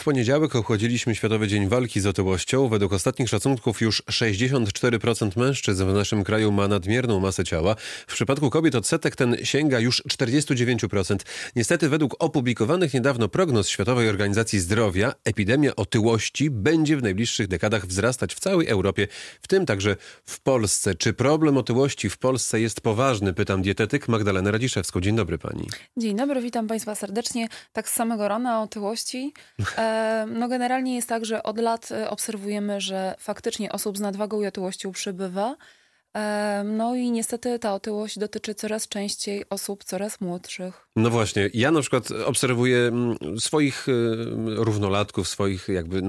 W poniedziałek obchodziliśmy Światowy Dzień Walki z Otyłością. Według ostatnich szacunków już 64% mężczyzn w naszym kraju ma nadmierną masę ciała. W przypadku kobiet odsetek ten sięga już 49%. Niestety według opublikowanych niedawno prognoz Światowej Organizacji Zdrowia epidemia otyłości będzie w najbliższych dekadach wzrastać w całej Europie, w tym także w Polsce. Czy problem otyłości w Polsce jest poważny? Pytam dietetyk Magdalenę Radziszewską. Dzień dobry pani. Dzień dobry, witam państwa serdecznie. Tak z samego rana o otyłości. No generalnie jest tak, że od lat obserwujemy, że faktycznie osób z nadwagą i otyłością przybywa. No i niestety ta otyłość dotyczy coraz częściej osób coraz młodszych. No właśnie, ja na przykład obserwuję swoich równolatków, swoich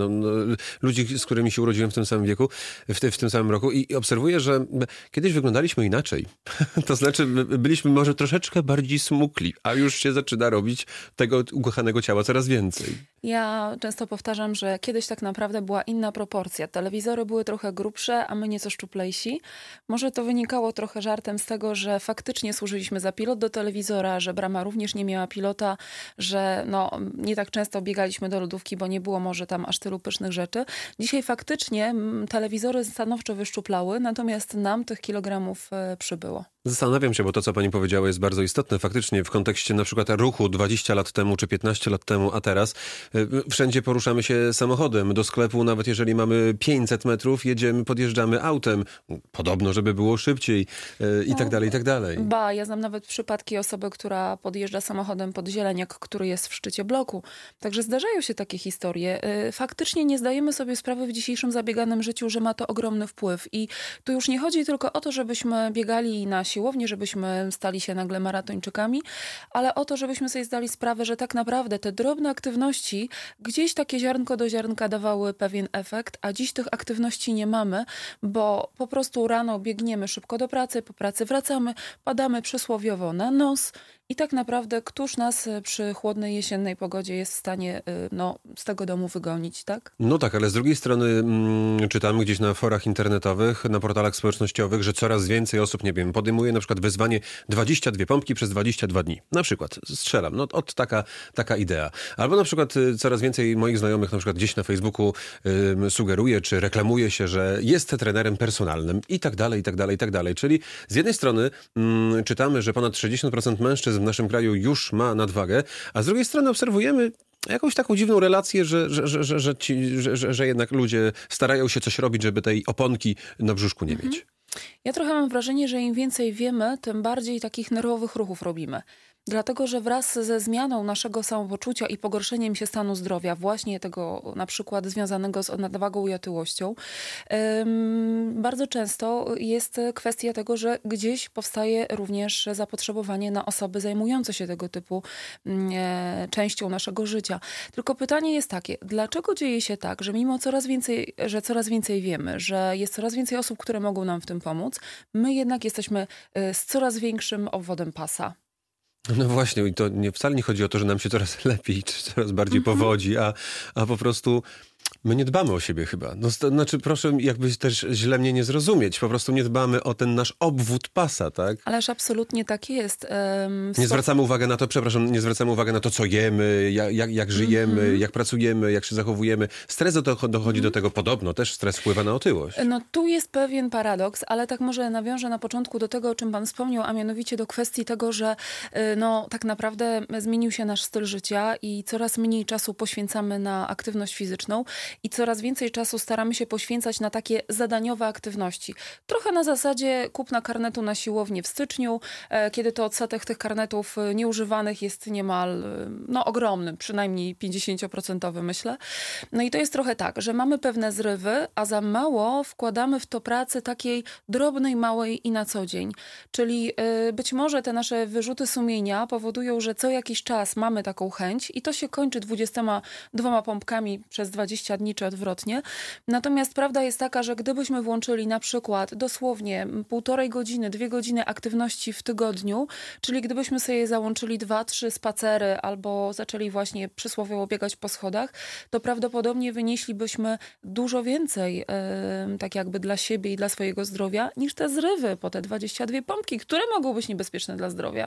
ludzi, z którymi się urodziłem w tym samym wieku, w tym samym roku i obserwuję, że kiedyś wyglądaliśmy inaczej. To znaczy byliśmy może troszeczkę bardziej smukli, a już się zaczyna robić tego ukochanego ciała coraz więcej. Ja często powtarzam, że kiedyś tak naprawdę była inna proporcja. Telewizory były trochę grubsze, a my nieco szczuplejsi. Może to wynikało trochę żartem z tego, że faktycznie służyliśmy za pilot do telewizora, że brama również nie miała pilota, że nie tak często biegaliśmy do lodówki, bo nie było może tam aż tylu pysznych rzeczy. Dzisiaj faktycznie telewizory stanowczo wyszczuplały, natomiast nam tych kilogramów przybyło. Zastanawiam się, bo to, co pani powiedziała, jest bardzo istotne. Faktycznie w kontekście na przykład ruchu 20 lat temu czy 15 lat temu, a teraz wszędzie poruszamy się samochodem. Do sklepu, nawet jeżeli mamy 500 metrów, podjeżdżamy autem. Podobno, żeby było szybciej i tak dalej, i tak dalej. Ja znam nawet przypadki osoby, która podjeżdża samochodem pod zieleniak, który jest w szczycie bloku. Także zdarzają się takie historie. Faktycznie nie zdajemy sobie sprawy w dzisiejszym zabieganym życiu, że ma to ogromny wpływ. I tu już nie chodzi tylko o to, żebyśmy biegali na siłownię, żebyśmy stali się nagle maratończykami, ale o to, żebyśmy sobie zdali sprawę, że tak naprawdę te drobne aktywności gdzieś takie ziarnko do ziarnka dawały pewien efekt, a dziś tych aktywności nie mamy, bo po prostu rano biegniemy szybko do pracy, po pracy wracamy, padamy przysłowiowo na nos i tak naprawdę któż nas przy chłodnej jesiennej pogodzie jest w stanie z tego domu wygonić, tak? No tak, ale z drugiej strony czytamy gdzieś na forach internetowych, na portalach społecznościowych, że coraz więcej osób, podejmuje na przykład wyzwanie 22 pompki przez 22 dni. Na przykład, strzelam, taka idea. Albo na przykład coraz więcej moich znajomych na przykład gdzieś na Facebooku sugeruje, czy reklamuje się, że jest trenerem personalnym i tak dalej, i tak dalej, i tak dalej. Czyli z jednej strony czytamy, że ponad 60% mężczyzn w naszym kraju już ma nadwagę, a z drugiej strony obserwujemy jakąś taką dziwną relację, że jednak ludzie starają się coś robić, żeby tej oponki na brzuszku nie mieć. Ja trochę mam wrażenie, że im więcej wiemy, tym bardziej takich nerwowych ruchów robimy. Dlatego, że wraz ze zmianą naszego samopoczucia i pogorszeniem się stanu zdrowia, właśnie tego na przykład związanego z nadwagą i otyłością, bardzo często jest kwestia tego, że gdzieś powstaje również zapotrzebowanie na osoby zajmujące się tego typu częścią naszego życia. Tylko pytanie jest takie, dlaczego dzieje się tak, że mimo coraz więcej wiemy, że jest coraz więcej osób, które mogą nam w tym pomóc, my jednak jesteśmy z coraz większym obwodem pasa. No właśnie, i to wcale nie chodzi o to, że nam się coraz lepiej, czy coraz bardziej powodzi, a po prostu my nie dbamy o siebie chyba. Proszę jakby też źle mnie nie zrozumieć. Po prostu nie dbamy o ten nasz obwód pasa, tak? Ależ absolutnie tak jest. Nie zwracamy uwagi na to, co jemy, jak żyjemy, jak pracujemy, jak się zachowujemy. Stres dochodzi do tego podobno. Też stres wpływa na otyłość. No tu jest pewien paradoks, ale tak może nawiążę na początku do tego, o czym pan wspomniał, a mianowicie do kwestii tego, że tak naprawdę zmienił się nasz styl życia i coraz mniej czasu poświęcamy na aktywność fizyczną i coraz więcej czasu staramy się poświęcać na takie zadaniowe aktywności. Trochę na zasadzie kupna karnetu na siłownię w styczniu, kiedy to odsetek tych karnetów nieużywanych jest niemal ogromny, przynajmniej 50% myślę. No i to jest trochę tak, że mamy pewne zrywy, a za mało wkładamy w to pracy takiej drobnej, małej i na co dzień. Czyli być może te nasze wyrzuty sumienia powodują, że co jakiś czas mamy taką chęć i to się kończy 22 pompkami przez 20 dni dni czy odwrotnie. Natomiast prawda jest taka, że gdybyśmy włączyli na przykład dosłownie 1,5 godziny, 2 godziny aktywności w tygodniu, czyli gdybyśmy sobie załączyli 2-3 spacery albo zaczęli właśnie przysłowiowo biegać po schodach, to prawdopodobnie wynieślibyśmy dużo więcej tak jakby dla siebie i dla swojego zdrowia niż te zrywy po te 22 pompki, które mogą być niebezpieczne dla zdrowia.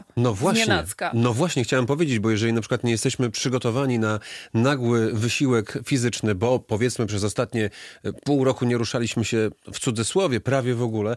No właśnie, chciałem powiedzieć, bo jeżeli na przykład nie jesteśmy przygotowani na nagły wysiłek fizyczny, bo powiedzmy przez ostatnie pół roku nie ruszaliśmy się w cudzysłowie prawie w ogóle,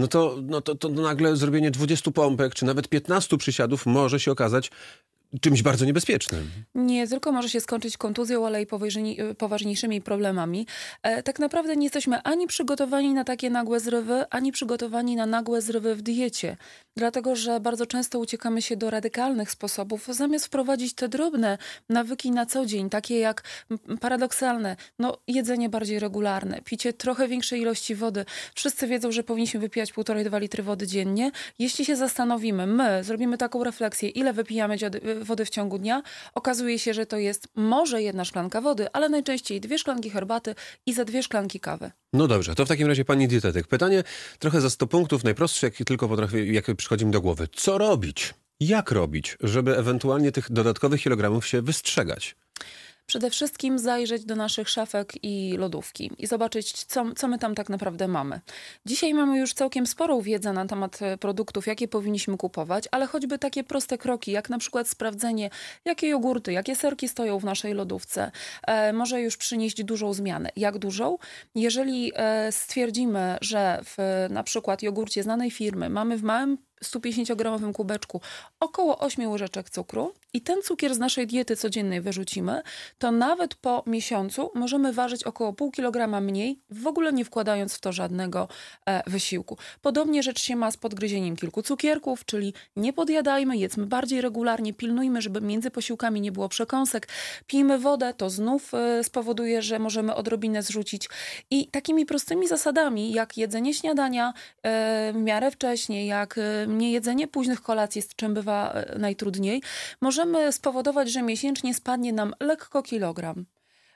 to nagle zrobienie 20 pompek, czy nawet 15 przysiadów może się okazać czymś bardzo niebezpiecznym. Nie tylko może się skończyć kontuzją, ale i poważniejszymi problemami. Tak naprawdę nie jesteśmy ani przygotowani na takie nagłe zrywy, ani przygotowani na nagłe zrywy w diecie. Dlatego, że bardzo często uciekamy się do radykalnych sposobów, zamiast wprowadzić te drobne nawyki na co dzień, takie jak paradoksalne, jedzenie bardziej regularne, picie trochę większej ilości wody. Wszyscy wiedzą, że powinniśmy wypijać 1,5-2 litry wody dziennie. Jeśli się zastanowimy, my zrobimy taką refleksję, ile wypijamy wody w ciągu dnia, okazuje się, że to jest może 1 szklanka wody, ale najczęściej 2 szklanki herbaty i za 2 szklanki kawy. No dobrze, to w takim razie pani dietetyk. Pytanie trochę za 100 punktów, najprostsze, jakie tylko jakie przychodzi mi do głowy. Co robić? Jak robić, żeby ewentualnie tych dodatkowych kilogramów się wystrzegać? Przede wszystkim zajrzeć do naszych szafek i lodówki i zobaczyć, co my tam tak naprawdę mamy. Dzisiaj mamy już całkiem sporą wiedzę na temat produktów, jakie powinniśmy kupować, ale choćby takie proste kroki, jak na przykład sprawdzenie, jakie jogurty, jakie serki stoją w naszej lodówce, może już przynieść dużą zmianę. Jak dużą? Jeżeli stwierdzimy, że w na przykład jogurcie znanej firmy mamy w małym 150-gramowym kubeczku około 8 łyżeczek cukru i ten cukier z naszej diety codziennej wyrzucimy, to nawet po miesiącu możemy ważyć około 0,5 kilograma mniej, w ogóle nie wkładając w to żadnego wysiłku. Podobnie rzecz się ma z podgryzieniem kilku cukierków, czyli nie podjadajmy, jedzmy bardziej regularnie, pilnujmy, żeby między posiłkami nie było przekąsek, pijmy wodę, to znów spowoduje, że możemy odrobinę zrzucić. I takimi prostymi zasadami, jak jedzenie śniadania w miarę wcześnie, jak niejedzenie późnych kolacji, z czym bywa najtrudniej, możemy spowodować, że miesięcznie spadnie nam lekko kilogram.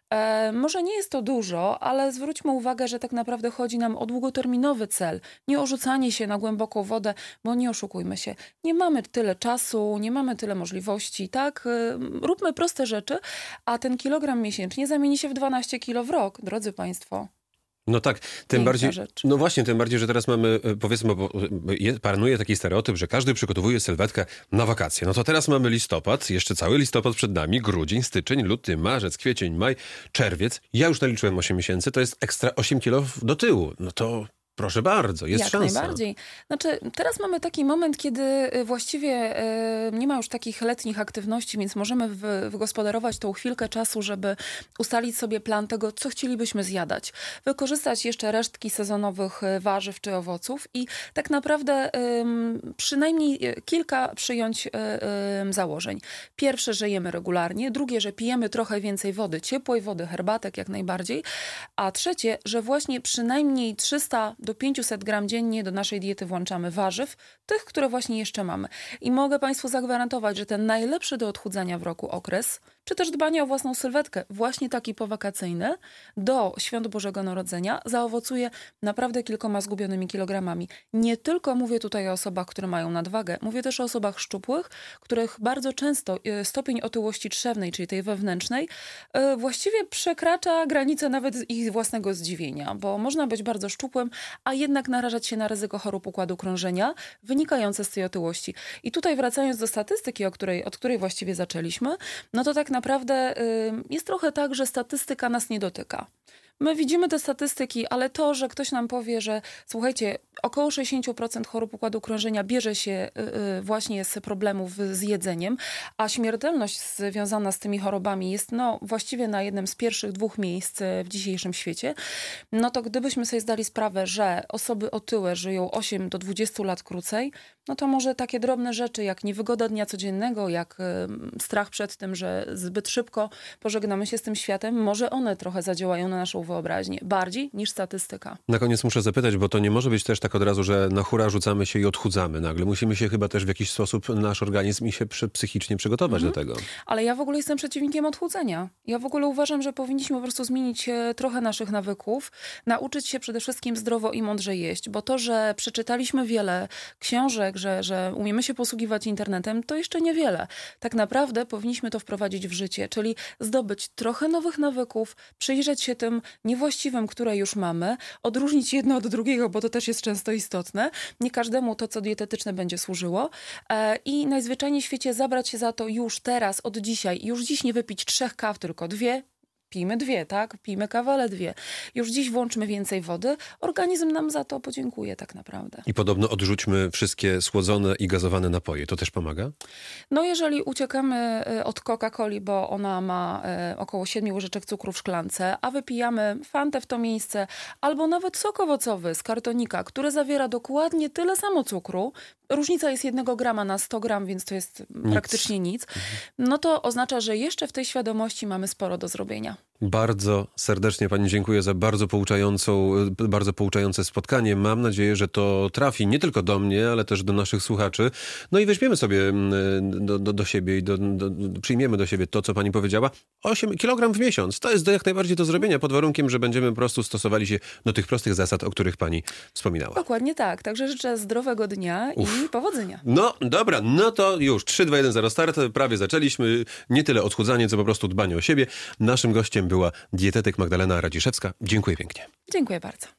Może nie jest to dużo, ale zwróćmy uwagę, że tak naprawdę chodzi nam o długoterminowy cel. Nie o rzucanie się na głęboką wodę, bo nie oszukujmy się. Nie mamy tyle czasu, nie mamy tyle możliwości, tak? Róbmy proste rzeczy, a ten kilogram miesięcznie zamieni się w 12 kilo w rok, drodzy Państwo. No tak, tym bardziej, tym bardziej, że teraz mamy, powiedzmy, bo panuje taki stereotyp, że każdy przygotowuje sylwetkę na wakacje. No to teraz mamy listopad, jeszcze cały listopad przed nami, grudzień, styczeń, luty, marzec, kwiecień, maj, czerwiec. Ja już naliczyłem 8 miesięcy, to jest ekstra 8 kilo do tyłu. No to proszę bardzo, jest szansa. Jak najbardziej. Znaczy, teraz mamy taki moment, kiedy właściwie nie ma już takich letnich aktywności, więc możemy wygospodarować tą chwilkę czasu, żeby ustalić sobie plan tego, co chcielibyśmy zjadać. Wykorzystać jeszcze resztki sezonowych warzyw czy owoców i tak naprawdę przynajmniej kilka przyjąć założeń. Pierwsze, że jemy regularnie. Drugie, że pijemy trochę więcej wody, ciepłej wody, herbatek jak najbardziej. A trzecie, że właśnie przynajmniej 300 do 500 gram dziennie do naszej diety włączamy warzyw, tych, które właśnie jeszcze mamy. I mogę Państwu zagwarantować, że ten najlepszy do odchudzania w roku okres, czy też dbanie o własną sylwetkę, właśnie taki powakacyjny, do Świąt Bożego Narodzenia zaowocuje naprawdę kilkoma zgubionymi kilogramami. Nie tylko mówię tutaj o osobach, które mają nadwagę, mówię też o osobach szczupłych, których bardzo często stopień otyłości trzewnej, czyli tej wewnętrznej, właściwie przekracza granicę nawet ich własnego zdziwienia, bo można być bardzo szczupłym, a jednak narażać się na ryzyko chorób układu krążenia wynikające z tej otyłości. I tutaj wracając do statystyki, od której właściwie zaczęliśmy, no to tak naprawdę jest trochę tak, że statystyka nas nie dotyka. My widzimy te statystyki, ale to, że ktoś nam powie, że słuchajcie, około 60% chorób układu krążenia bierze się właśnie z problemów z jedzeniem, a śmiertelność związana z tymi chorobami jest właściwie na jednym z pierwszych 2 miejsc w dzisiejszym świecie, no to gdybyśmy sobie zdali sprawę, że osoby otyłe żyją 8 do 20 lat krócej, no to może takie drobne rzeczy jak niewygoda dnia codziennego, jak strach przed tym, że zbyt szybko pożegnamy się z tym światem, może one trochę zadziałają na naszą wyobraźnię. Bardziej niż statystyka. Na koniec muszę zapytać, bo to nie może być też tak od razu, że na hura rzucamy się i odchudzamy nagle. Musimy się chyba też w jakiś sposób, nasz organizm i się psychicznie przygotować do tego. Ale ja w ogóle jestem przeciwnikiem odchudzenia. Ja w ogóle uważam, że powinniśmy po prostu zmienić trochę naszych nawyków, nauczyć się przede wszystkim zdrowo i mądrze jeść, bo to, że przeczytaliśmy wiele książek, że umiemy się posługiwać internetem, to jeszcze niewiele. Tak naprawdę powinniśmy to wprowadzić w życie, czyli zdobyć trochę nowych nawyków, przyjrzeć się tym niewłaściwym, które już mamy, odróżnić jedno od drugiego, bo to też jest często istotne. Nie każdemu to, co dietetyczne, będzie służyło. I najzwyczajniej w świecie zabrać się za to już teraz, od dzisiaj. Już dziś nie wypić 3 kaw, tylko 2. Pijmy 2, tak? Pijmy kawę, ale 2. Już dziś włączmy więcej wody. Organizm nam za to podziękuje tak naprawdę. I podobno odrzućmy wszystkie słodzone i gazowane napoje. To też pomaga? No jeżeli uciekamy od Coca-Coli, bo ona ma około 7 łyżeczek cukru w szklance, a wypijamy Fantę w to miejsce, albo nawet sok owocowy z kartonika, który zawiera dokładnie tyle samo cukru, różnica jest 1 grama na 100 gram, więc to jest praktycznie nic, no to oznacza, że jeszcze w tej świadomości mamy sporo do zrobienia. Bardzo serdecznie pani dziękuję za bardzo pouczające spotkanie. Mam nadzieję, że to trafi nie tylko do mnie, ale też do naszych słuchaczy. No i weźmiemy sobie do siebie i przyjmiemy do siebie to, co pani powiedziała. 8 kg w miesiąc. To jest jak najbardziej do zrobienia, pod warunkiem, że będziemy po prostu stosowali się do tych prostych zasad, o których pani wspominała. Dokładnie tak. Także życzę zdrowego dnia i powodzenia. No dobra, no to już 3, 2, 1, 0 start. Prawie zaczęliśmy. Nie tyle odchudzanie, co po prostu dbanie o siebie. Naszym gościem była dietetyk Magdalena Radziszewska. Dziękuję pięknie. Dziękuję bardzo.